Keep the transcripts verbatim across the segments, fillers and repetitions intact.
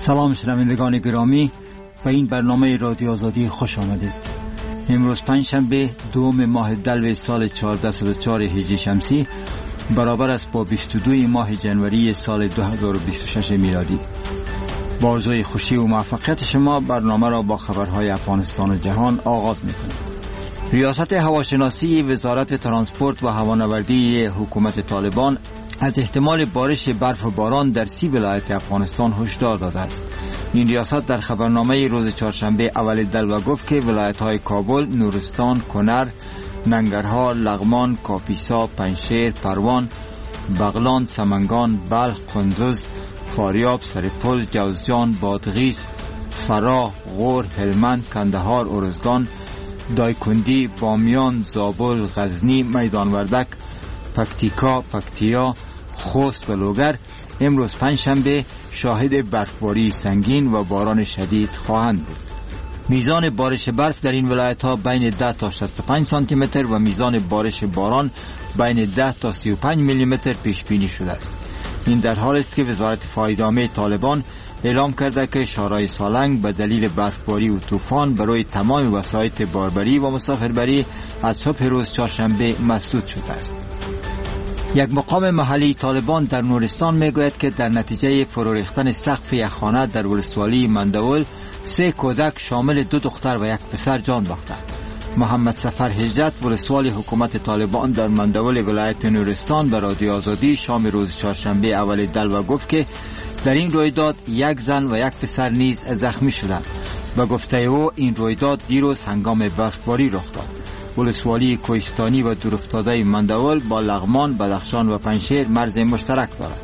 سلام شنوندگان گرامی، به این برنامه رادیو آزادی خوش آمدید. امروز پنجشنبه دوم ماه دلو سال چهارده صد و چهار هجری شمسی برابر است با بیست و دو ماه جنوری سال دو هزار و بیست و شش میلادی. با آرزوی خوشی و موفقیت شما برنامه را با خبرهای افغانستان و جهان آغاز می‌کنیم. ریاست هواشناسی وزارت ترانسپورت و هوانوردی حکومت طالبان از احتمال بارش برف و باران در سی ولایت افغانستان هشدار داده است. این ریاست در خبرنامه روز چهارشنبه اول دلو گفت که ولایت‌های کابل، نورستان، کنر، ننگرهار، لغمان، کاپیسا، پنجشیر، پروان، بغلان، سمنگان، بلخ، کندوز، فاریاب، سرپل، جوزجان، بادغیس، فراه، غور، هلمند، کندهار، ارزگان، دایکندی، بامیان، زابل، غزنی، میدان وردک، پکتیکا، پکتیا، خوست و لوگر امروز پنجشنبه شاهد برفباری سنگین و باران شدید خواهند بود. میزان بارش برف در این ولایت ها بین ده تا شصت و پنج سانتی متر و میزان بارش باران بین ده تا سی و پنج میلی متر پیش بینی شده است. این در حال است که وزارت فایدامه طالبان اعلام کرده که شورای سالنگ به دلیل برفباری و طوفان برای تمام وسایط باربری و مسافربری از صبح روز چهارشنبه مسدود شده است. یک مقام محلی طالبان در نورستان میگوید که در نتیجه فرو ریختن سقف یک خانه در ولسوالی مندول سه کودک شامل دو دختر و یک پسر جان باختند. محمد سفر هجرت ولسوال حکومت طالبان در مندول ولایت نورستان به رادیو آزادی شام روز چهارشنبه اول دلو گفت که در این رویداد یک زن و یک پسر نیز زخمی شدند. به گفته او این رویداد دیروز هنگام برفباری رخ داد. ولسوالی کوهستانی و دورافتاده مندول با لغمان، بدخشان و پنجشیر مرز مشترک دارد.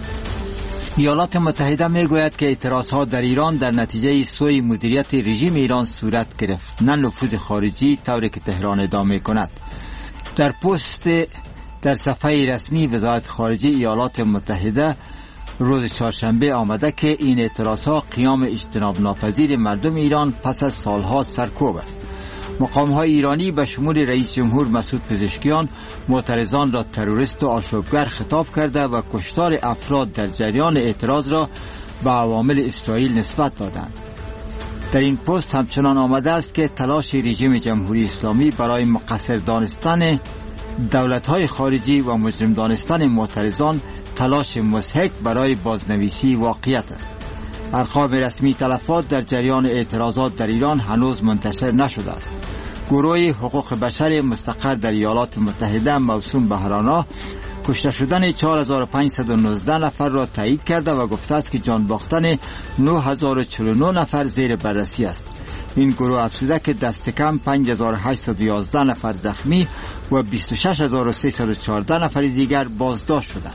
ایالات متحده میگوید که اعتراضها در ایران در نتیجه سوء مدیریت رژیم ایران صورت گرفت، نه نفوذ خارجی طوری که تهران ادعا کند. در پست در صفحه رسمی وزارت خارجه ایالات متحده روز چهارشنبه آمده که این اعتراضها قیام اجتناب ناپذیر مردم ایران پس از سالها سرکوب است. مقام‌های ایرانی به شمول رئیس جمهور مسعود پزشکیان معترضان را تروریست و آشوبگر خطاب کرده و کشتار افراد در جریان اعتراض را به عوامل اسرائیل نسبت دادند. در این پست همچنان آمده است که تلاش رژیم جمهوری اسلامی برای مقصر دانستن دولت‌های خارجی و مجرم دانستن معترضان تلاش مضحک برای بازنویسی واقعیت است. ارقام رسمی تلفات در جریان اعتراضات در ایران هنوز منتشر نشده است. گروه حقوق بشر مستقر در ایالات متحده موسوم به هرانا کشته شدن چهار هزار و پانصد و نوزده نفر را تایید کرده و گفته است که جان باختن نه هزار و چهل و نه نفر زیر بررسی است. این گروه افزوده که دست کم پنج هزار و هشتصد و یازده نفر زخمی و بیست و شش هزار و سیصد و چهارده نفر دیگر بازداشت شدند.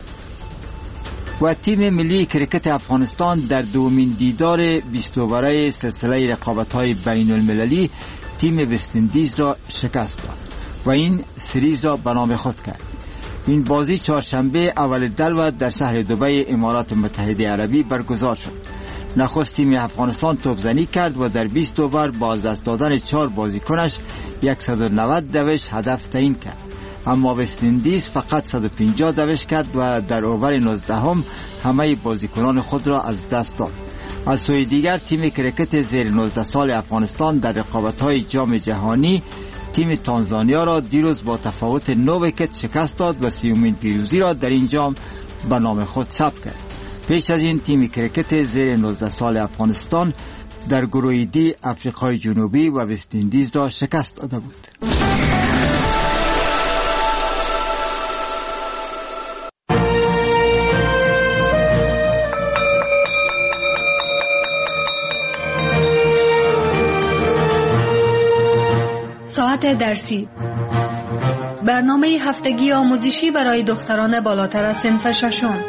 و تیم ملی کرکت افغانستان در دومین دیدار بیست اووره سلسله رقابت‌های بین المللی تیم وست اندیز را شکست داد و این سریز را به نام خود کرد. این بازی چهارشنبه اول دلو در شهر دبی امارات متحده عربی برگزار شد. نخست تیم افغانستان توپزنی کرد و در بیست اوور با از دست دادن چهار بازیکنش صد و نود دوش هدف تعیین کرد، اما وست اندیز فقط صد و پنجاه دوش کرد و در اوور نوزدهم همه بازیکنان خود را از دست داد. از سوی دیگر تیم کرکت زیر نوزده سال افغانستان در رقابت‌های جام جهانی تیم تانزانیا را دیروز با تفاوت نه ویکت شکست داد و سیومین پیروزی را در این جام به نام خود ثبت کرد. پیش از این تیم کرکت زیر نوزده سال افغانستان در گروه دی افریقای جنوبی و وست اندیز را شکست داده بود. ساعت درسی، برنامه هفتگی آموزشی برای دختران بالاتر از صنف ششم.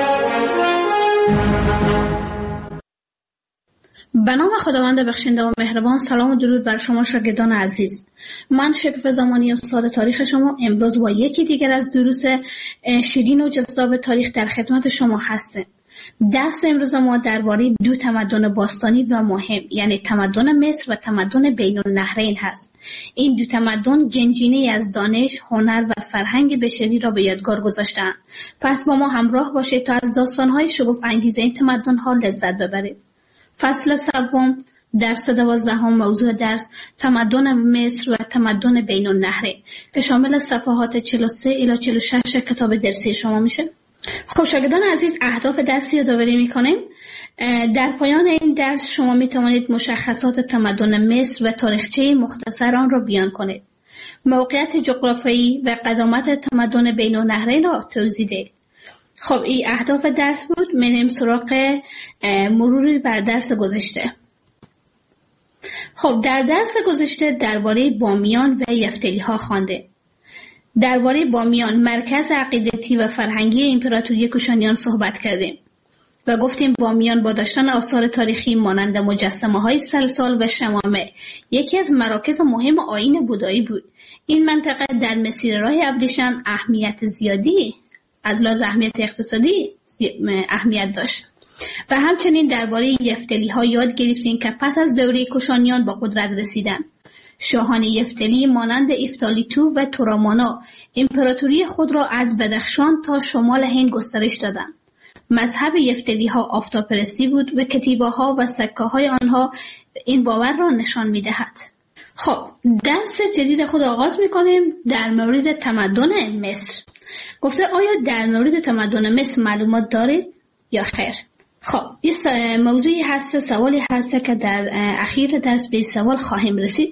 به نام خداوند بخشنده و مهربان. سلام و درود بر شما شاگردان عزیز. من شکوفه زمانی استاد تاریخ شما امروز با یکی دیگر از دروس شیرین و جذاب تاریخ در خدمت شما هستم. درس امروز ما درباره دو تمدن باستانی و مهم، یعنی تمدن مصر و تمدن بین النهرین هست. این دو تمدن گنجینه‌ای از دانش، هنر و فرهنگ بشری را به یادگار گذاشتند. پس با ما همراه باشید تا از داستان‌های شگفت انگیز این تمدن‌ها لذت ببرید. فصل سوم درس دوازدهم موضوع درس تمدن مصر و تمدن بین النهرین که شامل صفحات چهل و سه الی چهل و شش کتاب درسی شما میشه. خب شاگردان عزیز، اهداف درسی یادآوری میکنیم. در پایان این درس شما میتوانید مشخصات تمدن مصر و تاریخچه مختصر آن را بیان کنید. موقعیت جغرافیایی و قدامت تمدن بین النهرین را توضیح دهید. خب این اهداف درس بود. میریم سراغ مروری بر درس گذشته. خب در درس گذشته درباره بامیان و یفتلی ها خوانده. درباره بامیان، مرکز عقیدتی و فرهنگی امپراتوری کوشانیان صحبت کردیم و گفتیم بامیان با داشتن آثار تاریخی مانند مجسمه های سلسال و شمامه یکی از مراکز مهم آیین بودایی بود. این منطقه در مسیر راه ابریشم اهمیت زیادی از لحاظ اهمیت اقتصادی اهمیت داشت. و همچنین درباره یفتلی ها یاد گرفتیم که پس از دوره کوشانیان با قدرت رسیدند. شاهان یفتلی مانند افتالیتو و تورامانا امپراتوری خود را از بدخشان تا شمال هند گسترش دادند. مذهب یفتلی ها آفتاب‌پرستی بود و کتیبه ها و سکه های آنها این باور را نشان می دهد. خب درس جدید خود آغاز می کنیم در مورد تمدن مصر. گفته آیا در مورد تمدن مصر معلومات دارید یا خیر؟ خب این موضوعی هست، سوالی هست که در اخیر درس به سوال خواهیم رسید.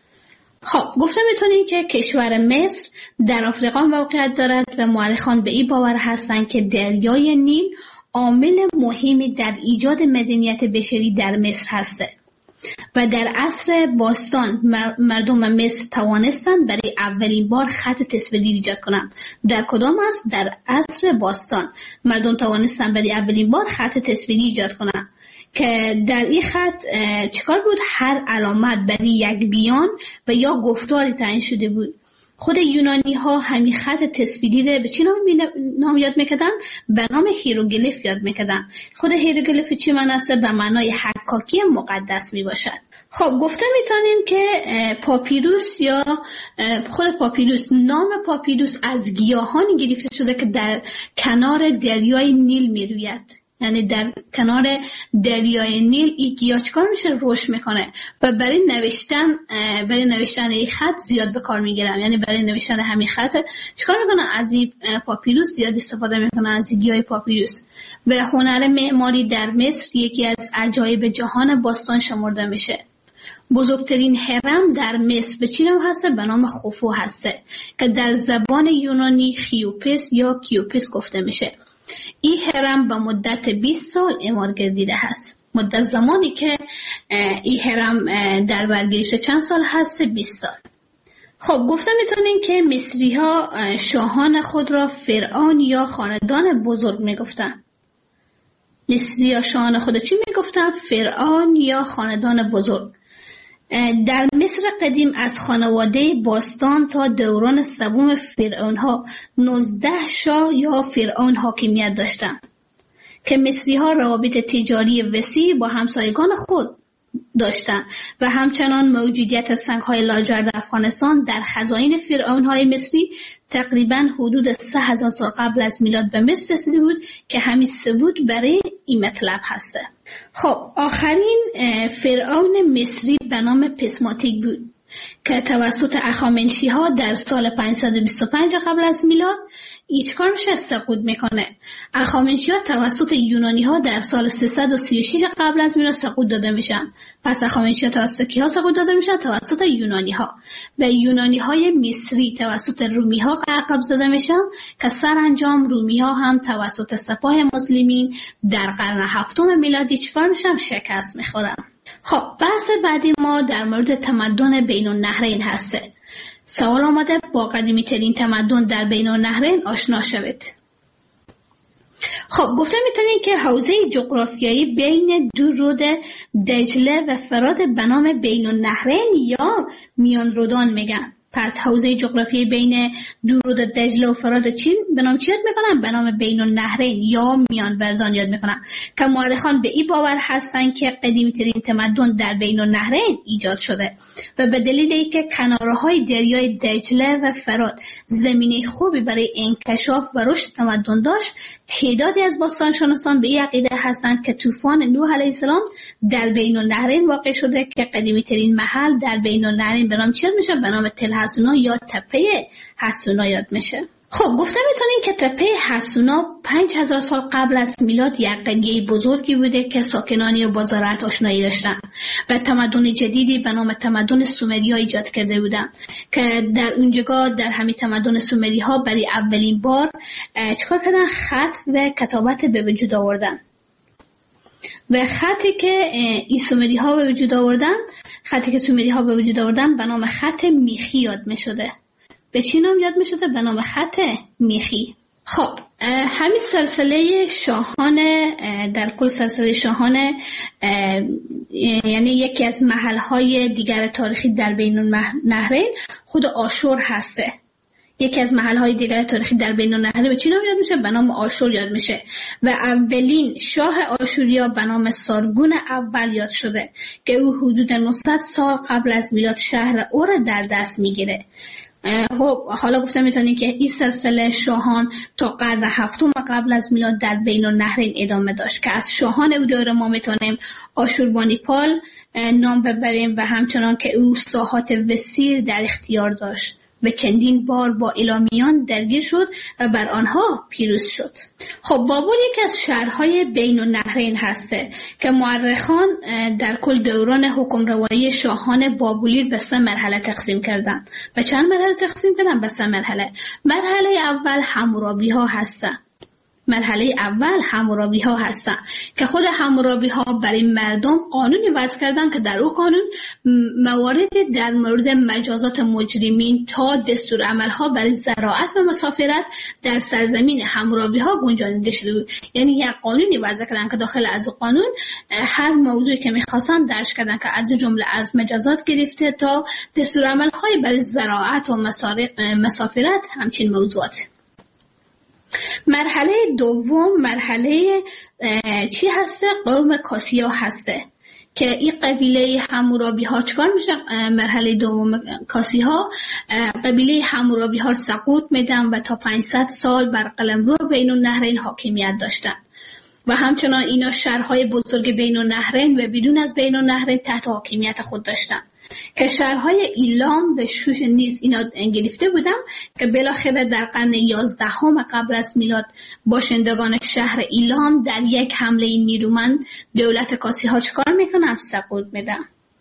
خب گفته میتونیم که کشور مصر در آفریقا موقعیت دارد و مورخان به این باور هستند که دریای نیل عامل مهمی در ایجاد مدنیت بشری در مصر هسته و در عصر باستان مردم مصر توانستند برای اولین بار خط تصویری ایجاد کنند. در کدام است؟ در عصر باستان مردم توانستند برای اولین بار خط تصویری ایجاد کنند که در این خط چیکار بود؟ هر علامت برای یک بیان و یا گفتاری تعیین شده بود. خود یونانی ها همین خط تصویری رو به چی نام یاد میکردن؟ به نام هیروگلیف یاد میکردن. خود هیروگلیف چی معنی است؟ به معنای حکاکی مقدس میباشد. خب گفته میتونیم که پاپیروس یا خود پاپیروس، نام پاپیروس از گیاهانی گرفته شده که در کنار دریای نیل میروید. یعنی در کنار دریای نیل این گیاه چیکار میشه؟ رشد میکنه و برای نوشتن برای نوشتن این خط زیاد به کار میگیرن. یعنی برای نوشتن همین خط چیکار میکنن؟ از این پاپیروس زیاد استفاده میکنن، از گیاه پاپیروس. و هنر معماری در مصر یکی از عجایب جهان باستان شمرده میشه. بزرگترین هرم در مصر به چی نام هسته؟ به نام خوفو هسته که در زبان یونانی خیوپس یا کیوپس گفته میشه. این هرم به مدت بیست سال اعمار گردیده هست. مدت زمانی که این هرم در برگیرش چند سال هست؟ بیست سال. خب گفته میتونیم که مصری ها شاهان خود را فرعون یا خاندان بزرگ میگفتن. مصری ها شاهان خود چی میگفتن؟ فرعون یا خاندان بزرگ. در مصر قدیم از خانواده باستان تا دوران سوم فرعون ها نوزده شاه یا فرعون حاکمیت داشتند که مصری ها روابط تجاری وسیع با همسایگان خود داشتند و همچنان موجودیت سنگ های لاجرد افغانستان در خزائن فرعون های مصری تقریبا حدود سه هزار سال قبل از میلاد به مصر رسیده بود که همین ثبوت برای این مطلب هسته. خب آخرین فرعون مصری به نام پسماتیک بود که توسط اخامنشی ها در سال پانصد و بیست و پنج قبل از میلاد هیچ کار میشه سقوط میکنه. اخامنشی ها توسط یونانی ها در سال سیصد و سی و شش قبل از میلاد سقوط داده میشن. پس اخامنشی ها توسط کی ها سقوط داده میشن؟ توسط یونانی ها. و یونانی های مصری توسط رومی ها قرقب زده میشن که سرانجام رومی ها هم توسط سپاه مسلمین در قرن هفتم میلادی چیکار میشن؟ شکست میخورن. خب بحث بعدی ما در مورد تمدن بین النهرین هسته. سوال آمده با قدیمی ترین تمدن در بین النهرین آشنا شوید. خب گفته میتونین که حوزه جغرافیایی بین دو رود دجله و فرات به نام بین النهرین یا میان رودان میگن. پس حوزه جغرافی بین درود دجله و فرات چین به نام چی یاد میکنن؟ به نام بین النهرین یا میان بردان یاد میکنن که مورخان به این باور هستن که قدیمی ترین تمدن در بین النهرین ایجاد شده و به دلیل اینکه کنارهای دریای دجله و فرات زمینه خوبی برای انکشاف و رشد تمدن داشت، تعدادی از باستانشناسان به این عقیده هستند که طوفان نوح علیه السلام در بین النهرین واقع شده که قدیمی ترین محل در بین النهرین به نام چی یاد میشه؟ به نام تل حسونا یا تپه حسونا یاد میشه. خب گفته میتونین که تپه حسونا پنج هزار سال قبل از میلاد یک قریه بزرگی بوده که ساکنانی و با زراعت آشنایی داشتن و تمدن جدیدی به نام تمدن سومری ها ایجاد کرده بودن که در اونجا در همین تمدن سومری ها برای اولین بار چکار کردن؟ خط و کتابت به وجود آوردن و خطی که این سومری ها به وجود آوردن خطی که سومری ها به وجود آوردن به نام خط میخی یاد می شده. به چی نام یاد می شده؟ به نام خط میخی. خب همین سلسله شاهان در کل سلسله شاهان یعنی یکی از محلهای دیگر تاریخی در بین النهرین خود آشور هسته. یکی از محلهای دیگر تاریخی در بین النهرین به چی نام یاد میشه؟ به نام آشور یاد میشه و اولین شاه آشوریا به نام سارگون اول یاد شده که او حدود نهصد سال قبل از میلاد شهر اور در دست میگیره. حالا گفته میتونیم که این سلسله شاهان تا قرن هفتم قبل از میلاد در بین النهرین ادامه داشت که از شاهان او دوره ما میتونیم آشوربانیپال نام ببریم و همچنان که او ساحات وسیع در اختیار داشت و چندین بار با ایلامیان درگیر شد و بر آنها پیروز شد. خب بابل یکی از شهرهای بین النهرین هسته که مورخان در کل دوران حکمروایی شاهان بابلی به سه مرحله تقسیم کردند. به چند مرحله تقسیم کردن؟ به سه مرحله. مرحله اول حمورابی ها هستند. مرحله اول حمورابی ها هستن که خود حمورابی ها برای مردم قانونی وضع کردن که در او قانون مواردی در مورد مجازات مجرمین تا دستور عمل ها برای زراعت و مسافرت در سرزمین حمورابی ها گنجانیده شده بود. یعنی یک قانونی وضع کردن که داخل از او قانون هر موضوعی که میخواستن درج کردن که از جمله از مجازات گرفته تا دستور عمل های برای زراعت و مسافرت همچین موضوعات. مرحله دوم مرحله چی هسته؟ قوم کاسیا هسته که این قبیله حمورابی ها چکار میشه؟ مرحله دوم کاسی ها قبیله حمورابی ها سقوط میدن و تا پانصد سال بر قلمرو بین النهرین حاکمیت داشتن و همچنان اینا شهرهای بزرگ بین النهرین و بدون از بین النهرین تحت حاکمیت خود داشتن که شهرهای ایلام و شوش نیز اینا گرفته بودن که بالاخره در قرن یازدهم قبل از میلاد باشندگان شهر ایلام در یک حمله نیرومند دولت کاسی ها چکار میکنن؟ سقوط میدن.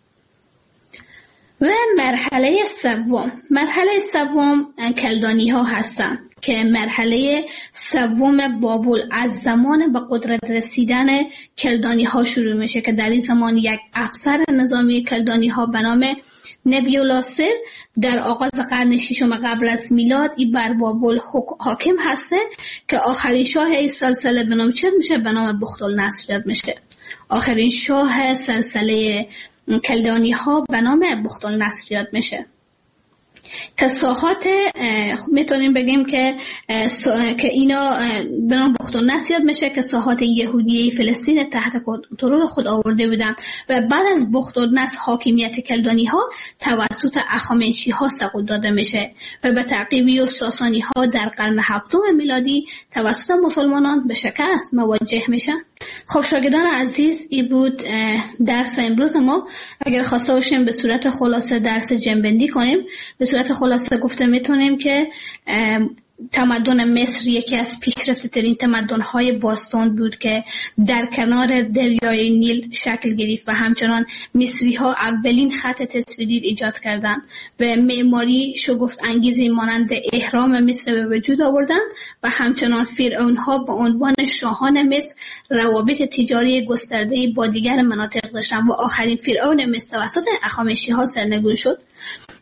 و مرحله سوم مرحله سوم کلدانی ها هستن که مرحله سوم بابل از زمان به قدرت رسیدن کلدانی ها شروع میشه که در این زمان یک افسر نظامی کلدانی ها به نام نبیولاسر در آغاز قرن ششم قبل از میلاد ای بر بابل حاکم هسته که آخرین شاه این سلسله به نام چه میشه؟ به نام بختالنصر یاد میشه. آخرین شاه سلسله کلدانی ها به نام بختالنصر یاد میشه که ساحات میتونیم بگیم که که اینا به نام بختالنصر یاد میشه که ساحات یهودی فلسطین تحت کنترل خود آورده بودن و بعد از بختالنصر حاکمیت کلدانی ها توسط اخامنشی ها سقوط داده میشه و به تعقیبی و ساسانی ها در قرن هفتم میلادی توسط مسلمانان به شکست مواجه میشن. خب شاگردان عزیز، این بود درس امروز ما. اگر خواسته باشیم به صورت خلاصه درس جنبندی کنیم، به صورت خلاصه گفته میتونیم که تمدن مصر یکی از پیشرفته ترین تمدن های باستان بود که در کنار دریای نیل شکل گرفت و همچنان مصری ها اولین خط تصویری ایجاد کردند و معماری شگفت انگیزی مانند اهرام مصر به وجود آوردند و همچنان فرعون ها به عنوان شاهان مصر روابط تجاری گسترده با دیگر مناطق داشتند و آخرین فرعون مصر توسط اخامنشی ها سرنگون شد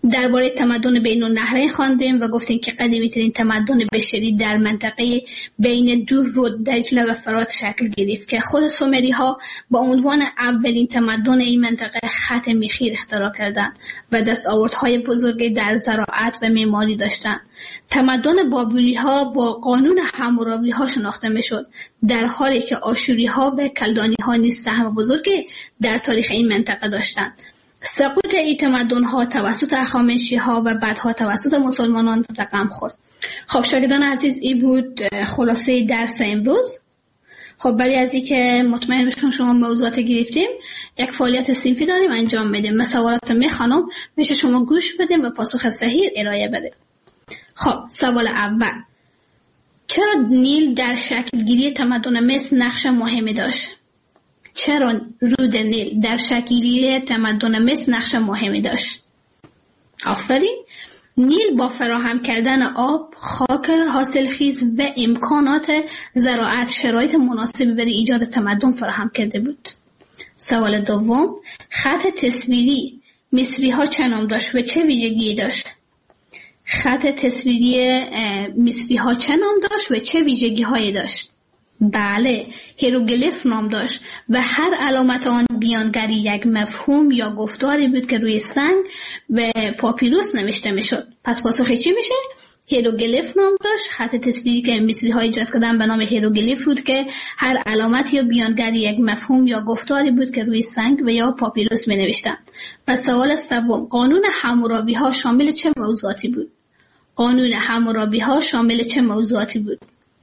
درباره تمدن بین النهرین خواندیم و گفتیم که قدیمی ترین تمدن بشری در منطقه بین دو رود دجله و فرات شکل گرفت که خود سومری ها با عنوان اولین تمدن این منطقه خط میخی اختراع کردند و دستاوردهای بزرگی در زراعت و معماری داشتند. تمدن بابلی ها با قانون حمورابی ها شناخته میشد، در حالی که آشوری ها و کلدانی ها نیز سهم بزرگی در تاریخ این منطقه داشتند. سقوط این تمدن ها توسط هخامنشی ها و بعدها توسط مسلمانان رقم خورد. خب شاگردان عزیز، این بود خلاصه درس امروز. خب برای از این که مطمئن بشون شما موضوعات گرفتیم، یک فعالیت صنفی داریم انجام میدیم. من سوالات میخوانم، میشه شما گوش بدیم و پاسخ صحیح ارائه بدیم. خب سوال اول: چرا نیل در شکل گیری تمدن مصر نقش مهمی داشت؟ چرا رود نیل در شکلی تمدن مصر نقش مهمی داشت؟ آفرین. نیل با فراهم کردن آب، خاک حاصلخیز و امکانات زراعت شرایط مناسبی برای ایجاد تمدن فراهم کرده بود. سوال دوم: خط تصویری مصری ها چه نام داشت و چه ویژگی داشت؟ خط تصویری مصری ها چه نام داشت و چه ویژگی هایی داشت؟ بله، هیروگلیف نام داشت و هر علامت آن بیانگری یک مفهوم یا گفتاری بود که روی سنگ و پاپیروس نوشته میشد. پس پاسخ چی میشه؟ هیروگلیف نام داشت. خط تصویری که مصری ها ایجاد کردن به نام هیروگلیف بود که هر علامت یا بیانگری یک مفهوم یا گفتاری بود که روی سنگ و یا پاپیروس می نوشتن. و سوال سوم: قانون حمورابی ها شامل چه موضوعاتی بود؟ قانون حمورابی ها شامل چه موضوعاتی بود؟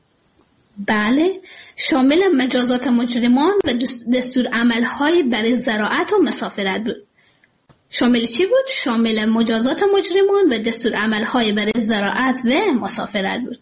بله، شامل مجازات مجرمان و دستور عملهای برای زراعت و مسافرت بود. شامل چی بود؟ شامل مجازات مجرمان و دستور عملهای برای زراعت و مسافرت بود.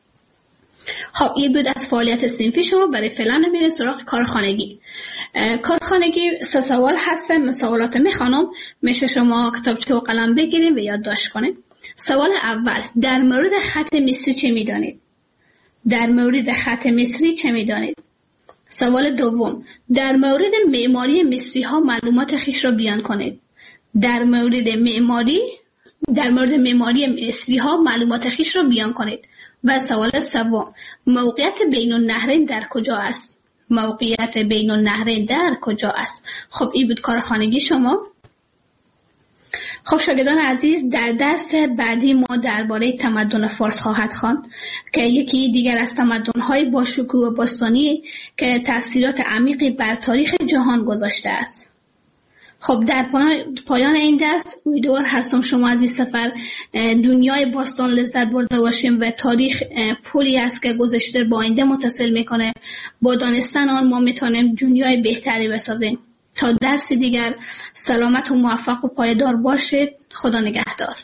خب این بود از فعالیت صنفی شما. برای فعلا میریم سراغ کارخانگی. کارخانگی سه سوال هستم، سوالات میخوانم، میشه شما کتابچه و قلم بگیریم و یادداشت کنیم. سوال اول: در مورد خط مصری چه میدانید؟ در مورد خط مصری چه میدانید؟ سوال دوم: در مورد معماری مصری ها معلومات خیش را بیان کنید. در مورد معماری در مورد معماری مصری ها معلومات خیش را بیان کنید. و سوال سوم: موقعیت بین النهرین در کجا است؟ موقعیت بین النهرین در کجا است؟ خب این بود کارخانگی شما. خب شاگردان عزیز، در درس بعدی ما درباره تمدن فارس خواهد خواند که یکی دیگر از تمدن‌های با شکوه باستانی که تأثیرات عمیقی بر تاریخ جهان گذاشته است. خب در پایان این درس امیدوار هستم شما از این سفر دنیای باستان لذت برده باشیم و تاریخ پلی است که گذشته با آینده متصل میکنه. با دانستن آن ما میتونیم دنیای بهتری بسازیم. تا درس دیگر سلامت و موفق و پایدار باشید. خدا نگهدار.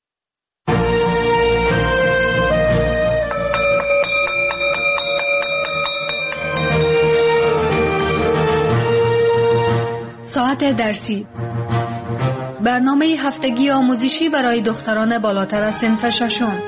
ساعت درسی، برنامه هفتگی آموزشی برای دختران بالاتر از صنف ششم.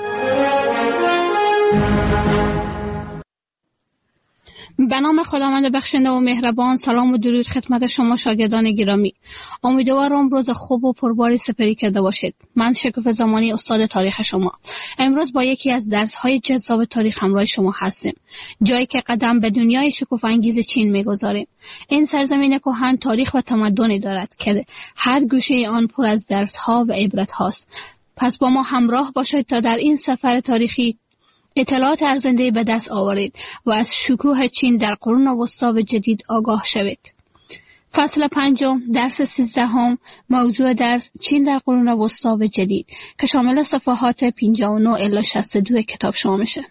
به نام خداوند بخشنده و مهربان، سلام و درود خدمت شما شاگردان گرامی. امیدوارم روز خوب و پرباری سپری کرده باشید. من شکوفه زمانی، استاد تاریخ شما. امروز با یکی از درس‌های جذاب تاریخ همراه شما هستیم، جایی که قدم به دنیای شکوفه انگیز چین می‌گذاریم. این سرزمین کهن تاریخ و تمدنی دارد که هر گوشه آن پر از درس‌ها و عبرت‌هاست. پس با ما همراه باشید تا در این سفر تاریخی اطلاعات ارزنده به دست آورید و از شکوه چین در قرون وسطی به جدید آگاه شوید. فصل پنجم، درس سیزدهم، موضوع درس چین در قرون وسطی به جدید که شامل صفحات پنجاه و نه الی شصت و دو کتاب شما میشه.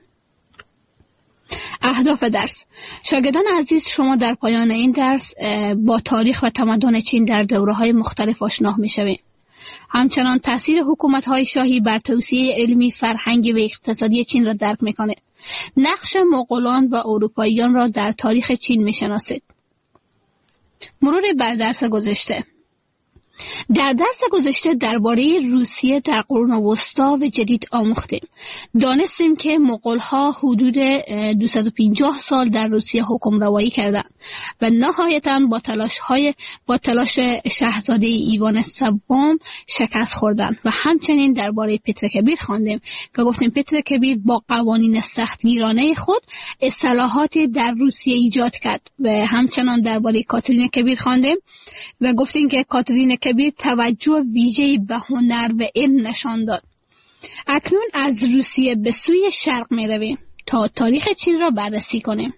اهداف درس: شاگردان عزیز، شما در پایان این درس با تاریخ و تمدن چین در دوره‌های مختلف آشنا میشوید. همچنان تأثیر حکومت‌های شاهی بر توسعه علمی، فرهنگی و اقتصادی چین را درک می‌کنید. نقش مغولان و اروپاییان را در تاریخ چین می‌شناسید. مرور بر درس گذشته. در درس گذشته درباره روسیه در قرون وسطا و جدید آموختیم. دانستیم که مغول‌ها حدود دویست و پنجاه سال در روسیه حکمروایی کردند و نهایتاً با تلاش‌های با تلاش شاهزاده ایوان سوم شکست خوردند و همچنین درباره پتر کبیر خواندیم که گفتیم پتر کبیر با قوانین سختگیرانه خود اصلاحاتی در روسیه ایجاد کرد و همچنان درباره کاترین کبیر خواندیم و گفتیم که کاترین کبیر توجه ویژه‌ای به هنر و علم نشان داد. اکنون از روسیه به سوی شرق می رویم تا تاریخ چین را بررسی کنیم.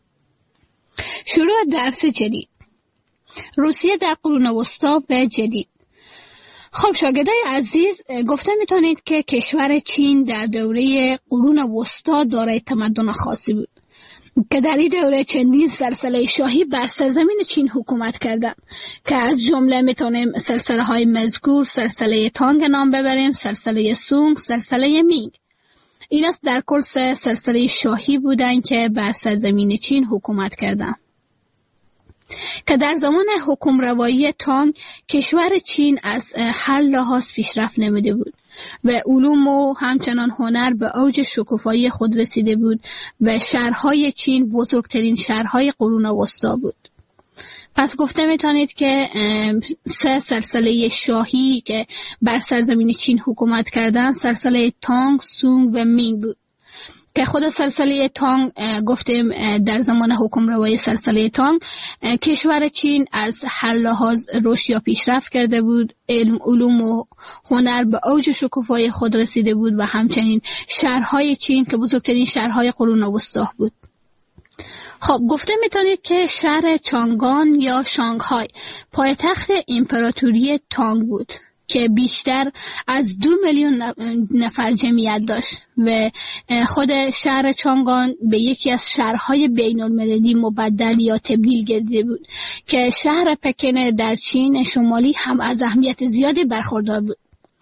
شروع درس جدید. روسیه در قرون وسطا و جدید. خب شاگردای عزیز، گفته میتونید که کشور چین در دوره قرون وسطا دارای تمدن خاصی بود که در این دوره چندین سلسله شاهی بر سرزمین چین حکومت کردند که از جمله میتونیم سلسله های مذکور، سلسله تانگ نام ببریم، سلسله سونگ، سلسله مینگ. این است در کل سه سلسله شاهی بودند که بر سرزمین چین حکومت کردند که در زمان حکمروایی تانگ کشور چین از هر لحاظ پیشرفت نموده بود و علوم و همچنان هنر به اوج شکوفایی خود رسیده بود و شهرهای چین بزرگترین شهرهای قرون وسطا بود. پس گفته میتونید که سه سلسله شاهی که بر سرزمین چین حکومت کردند سلسله تانگ، سونگ و مینگ بود که خود سلسله تانگ گفتیم در زمان حکمروایی سلسله تانگ کشور چین از هر لحاظ رشد یا پیشرفت کرده بود، علم، علوم و هنر به اوج شکوفایی خود رسیده بود و همچنین شهرهای چین که بزرگترین شهرهای قرون وسطا بود. خب گفته میتونید که شهر چانگان یا شانگهای پایتخت امپراتوری تانگ بود که بیشتر از دو میلیون نفر جمعیت داشت و خود شهر چانگان به یکی از شهرهای بین المللی مبدل یا تبدیل گردیده بود که شهر پکن در چین شمالی هم از اهمیت زیادی برخوردار بود.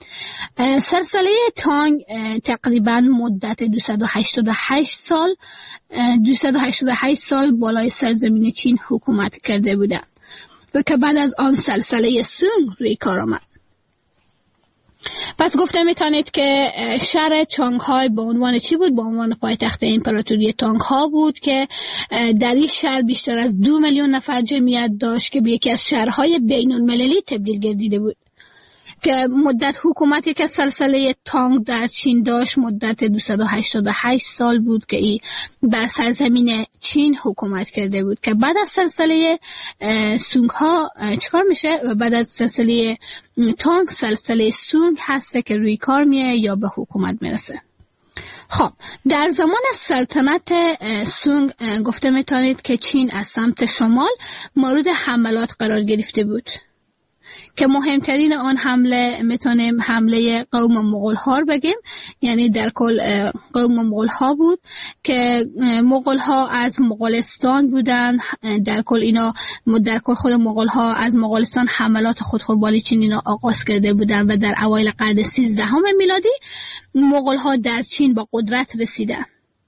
سلسله تانگ تقریبا مدت دویست و هشتاد و هشت سال دویست و هشتاد و هشت سال بالای سرزمین چین حکومت کرده بودند و که بعد از آن سلسله سونگ روی کار آمد. پس گفته میتونید که شهر چانگهای به عنوان چی بود؟ به عنوان پایتخت امپراتوری تانگها بود که در این شهر بیشتر از دو میلیون نفر جمعیت داشت که به یکی از شهرهای بین المللی تبدیل گردیده بود که مدت حکومتی که سلسله تانگ در چین داشت مدت دویست و هشتاد و هشت سال بود که ای بر سرزمین چین حکومت کرده بود که بعد از سلسله سونگ ها چکار میشه؟ بعد از سلسله تانگ سلسله سونگ هسته که روی کار میه یا به حکومت میرسه. خب در زمان سلطنت سونگ گفته میتونید که چین از سمت شمال مورد حملات قرار گرفته بود که مهمترین آن حمله میتونیم حمله قوم مغول ها بگیم، یعنی در کل قوم مغول ها بود که مغول ها از مغولستان بودن. در کل اینا در کل خود مغول ها از مغولستان حملات خودخوربالی چین اینا آغاز کرده بودن و در اوایل قرن سیزدهم میلادی مغول ها در چین با قدرت رسیدن.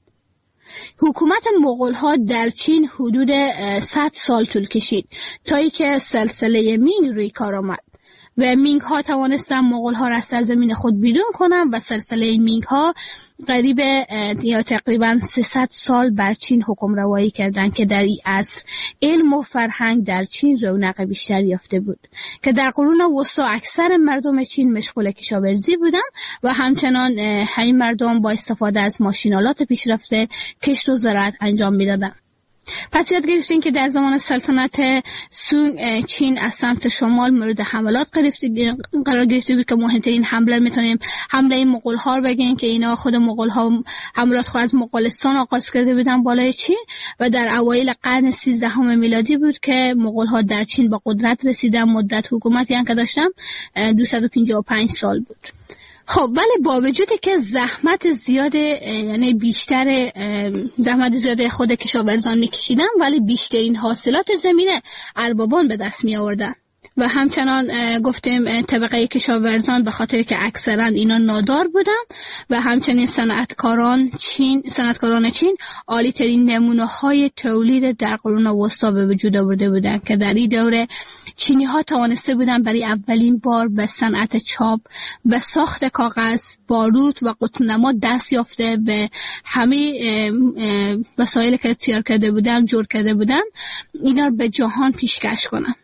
حکومت مغول ها در چین حدود صد سال طول کشید تا اینکه سلسله مینگ روی کار آمد و مینگ ها توانستن مغول ها را از سرزمین خود بیرون کنن و سلسله مینگ ها قریب یا تقریبا سیصد سال بر چین حکمروایی کردند که در این عصر علم و فرهنگ در چین رونق بیشتر یافته بود که در قرون وسطا اکثر مردم چین مشغول کشاورزی بودند و همچنان همین مردم با استفاده از ماشینالات پیشرفته کشت و زراعت انجام میدادند. پس یاد گرفتیم که در زمان سلطنت سونگ چین از سمت شمال مورد حملات قرار گرفته بود که مهمترین حمله میتونیم حمله مغول ها رو بگیم که اینا خود مغول ها حملات خود از مغولستان آغاز کرده بودن بالای چین و در اوایل قرن سیزدهم میلادی بود که مغول ها در چین با قدرت رسیدن. مدت حکومتی هم که داشتن دویست و پنجاه و پنج سال بود. خب ولی با وجودی که زحمت زیاد یعنی بیشتر زحمت زیاد خود کشاورزان میکشیدن ولی بیشترین حاصلات زمینه اربابان به دست می آوردن و همچنان گفتیم طبقه کشاورزان به خاطر که اکثرا اینا نادار بودن و همچنین صنعتکاران چین صنعتکاران چین عالی ترین نمونه های تولید در قرون وسطا به وجود آورده بودند که در این دوره چینی ها توانسته بودند برای اولین بار به صنعت چاپ و ساخت کاغذ، باروت و قطنما دست یافته به همه وسایلی که تیار کرده بودند جور کرده بودند اینا رو به جهان پیشکش کنند.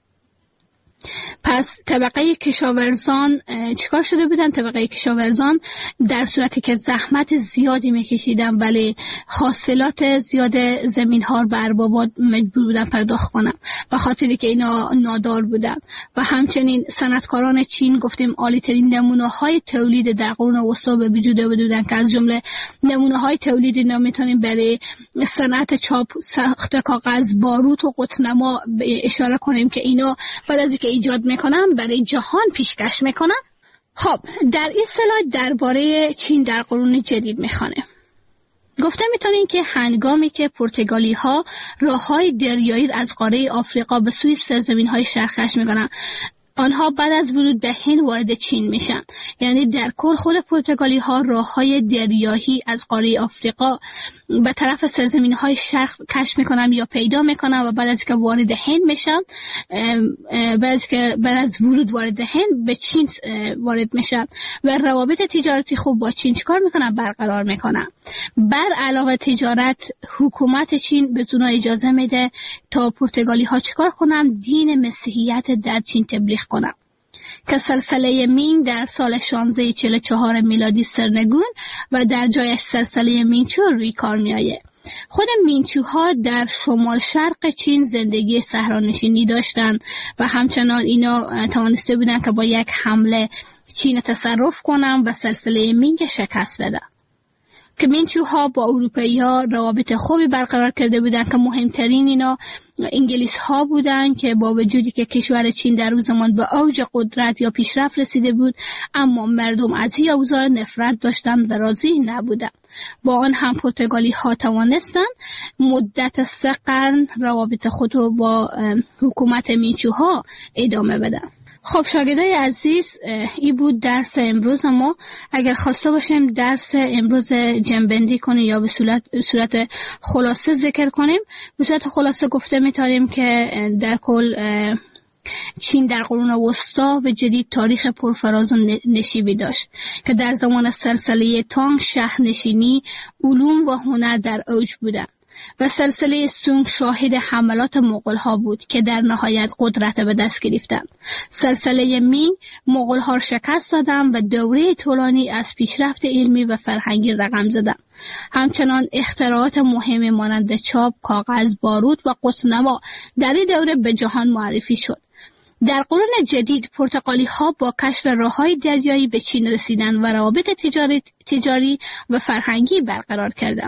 پس طبقه کشاورزان چیکار شده بودن؟ طبقه کشاورزان در صورتی که زحمت زیادی میکشیدن ولی حاصلات زیاد زمین ها بر اربابات مجبور بودن پرداخت کنن به خاطری که اینا نادار بودن. و همچنین صنعتکاران چین گفتیم عالی ترین نمونه های تولید در قرون وسطا به وجود آورده بودن که از جمله نمونه های تولید اینا میتونیم برای صنعت چاپ، ساخت کاغذ، باروت و قطنما اشاره کنیم که اینا بعد از اینکه ایجاد میکنم برای جهان پیشکش میکنم. خب در این اسلاید درباره چین در قرون جدید میخوانه. گفته میتونین که هنگامی که پرتغالی ها راه های دریایی از قاره آفریقا به سوی سرزمین های شرقش میکنن، آنها بعد از ورود به هند وارد چین میشن. یعنی در کل خود پرتغالی ها راه های دریایی از قاره آفریقا به طرف سرزمین های شرق کشف میکنن یا پیدا میکنن و بعد از که وارد هند میشن، بعد از که بعد از ورود وارد هند به چین وارد میشن و روابط تجارتی خوب با چین چیکار میکنن؟ برقرار میکنن. بر علاوه تجارت، حکومت چین به اونا اجازه میده تا پرتغالی ها چیکار کنن؟ دین مسیحیت در چین تبلیغ کنن که سلسله مینگ در سال شانزده چهل و چهار میلادی سرنگون و در جایش سلسله مینچو روی کار می آید. خود مینچوها در شمال شرق چین زندگی صحرانشینی داشتند و همچنان اینا توانسته بودن که با یک حمله چین تصرف کنن و سلسله مینگ شکست بدن. که مینچوها با اروپایی ها روابط خوبی برقرار کرده بودند که مهمترین اینا انگلیس ها بودند که با وجودی که کشور چین در اون زمان به اوج قدرت یا پیشرفت رسیده بود اما مردم از این اوضاع نفرت داشتند و راضی نبودند. با آن هم پرتغالی ها توانستند مدت سه قرن روابط خود رو با حکومت مینچوها ادامه بدن. خب شاگردای عزیز، این بود درس امروز. ما اگر خواسته باشیم درس امروز جنبندی کنیم یا به صورت, صورت خلاصه ذکر کنیم، به صورت خلاصه گفته میتونیم که در کل چین در قرون وسطا و جدید تاریخ پرفراز و نشیبی داشت که در زمان سلسله تانگ شهرنشینی، علوم و هنر در اوج بودند و سلسله سونگ شاهد حملات مغول ها بود که در نهایت قدرت به دست گرفتند. سلسله مینگ مغول ها شکست دادند و دوره طولانی از پیشرفت علمی و فرهنگی رقم زدند. همچنان اختراعات مهمی مانند چاپ، کاغذ، باروت و قطنما در این دوره به جهان معرفی شد. در قرون جدید پرتغالی ها با کشف راههای دریایی به چین رسیدند و روابط تجاری, تجاری و فرهنگی برقرار کردند.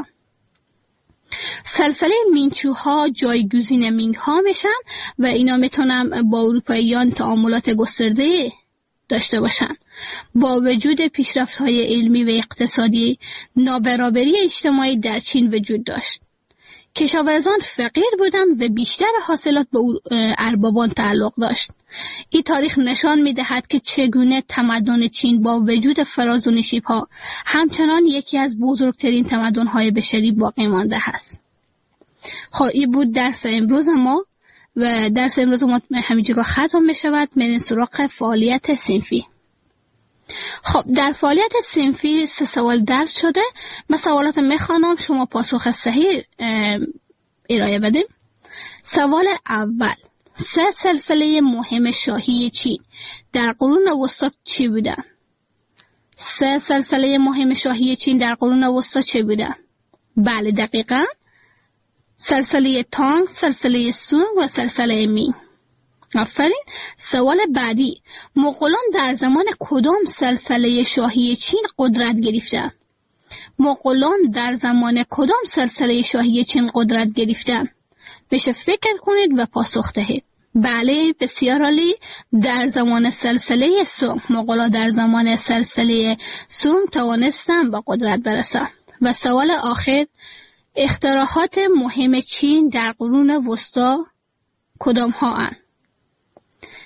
سلسله مینچوها جایگزین مینگ ها میشن و اینا میتونن با اروپاییان تعاملات گسترده داشته باشن. با وجود پیشرفت های علمی و اقتصادی، نابرابری اجتماعی در چین وجود داشت. کشاورزان فقیر بودند و بیشتر حاصلات به اربابان تعلق داشت. این تاریخ نشان می‌دهد که چگونه تمدن چین با وجود فراز و نشیب‌ها همچنان یکی از بزرگترین تمدن‌های بشری باقی مانده است. خب این بود درس امروز ما و درس امروز ما همینجا ختم می‌شود. میریم سراغ فعالیت صنفی. خب در فعالیت صنفی سه سوال درس شده. من سوالات میخوانم، شما پاسخ صحیح ارائه بدیم. سوال اول: سه سلسله مهم شاهی چین در قرون وسطا چی بودن؟ سه سلسله مهم شاهی چین در قرون وسطا چی بودن؟ بله دقیقاً سلسله تانگ، سلسله سونگ و سلسله مینگ. آفرین. سوال بعدی: مغولان در زمان کدام سلسله شاهی چین قدرت گرفتند؟ مغولان در زمان کدام سلسله شاهی چین قدرت گرفتند؟ بشه فکر کنید و پاسخ دهید. بله بسیار عالی، در زمان سلسله سونگ. مغولان در زمان سلسله سونگ توانستند به قدرت برسند. و سوال آخر: اختراعات مهم چین در قرون وسطا کدام ها اند؟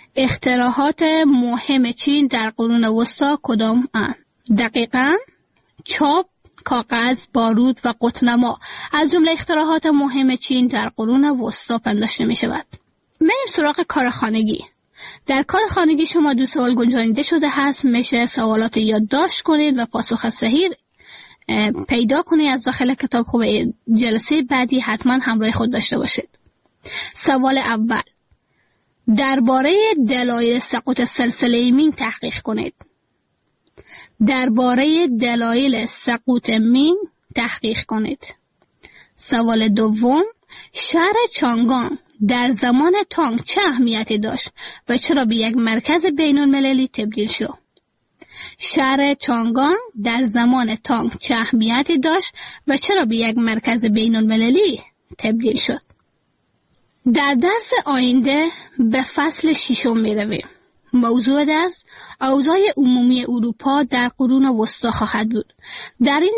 اختراعات مهم چین در قرون وسطا کدام اند؟ دقیقاً چاپ، کاغذ، بارود و قطنما از جمله اختراعات مهم چین در قرون وسطا پنداشته می شود. بریم سراغ کار خانگی. در کار خانگی شما دو سوال گنجانیده شده هست. میشه سوالات یادداشت کنید و پاسخ صحیح پیدا کنید از داخل کتاب. خوب جلسه بعدی حتما همراه خود داشته باشید. سوال اول، درباره دلایل سقوط سلسله مینگ تحقیق کنید. درباره دلایل سقوط مینگ تحقیق کنید. سوال دوم، شهر چانگان در زمان تانگ چه اهمیتی داشت و چرا به یک مرکز بین المللی تبدیل شد؟ شهر چانگان در زمان تانگ چه اهمیتی داشت و چرا به یک مرکز بین المللی تبدیل شد؟ در درس آینده به فصل ششم می رویم. موضوع درس اوضاع عمومی اروپا در قرون وسطا خواهد بود. در این